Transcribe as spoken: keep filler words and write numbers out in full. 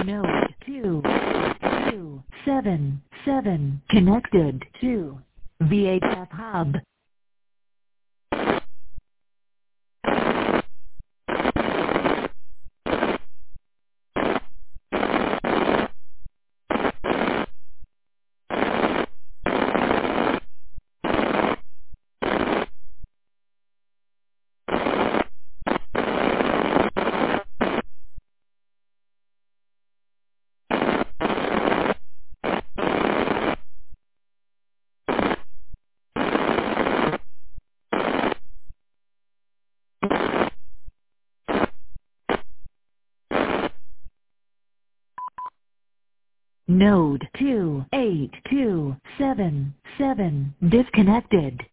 Node two two seven seven connected to V H F hub. Node two eight two seven seven disconnected.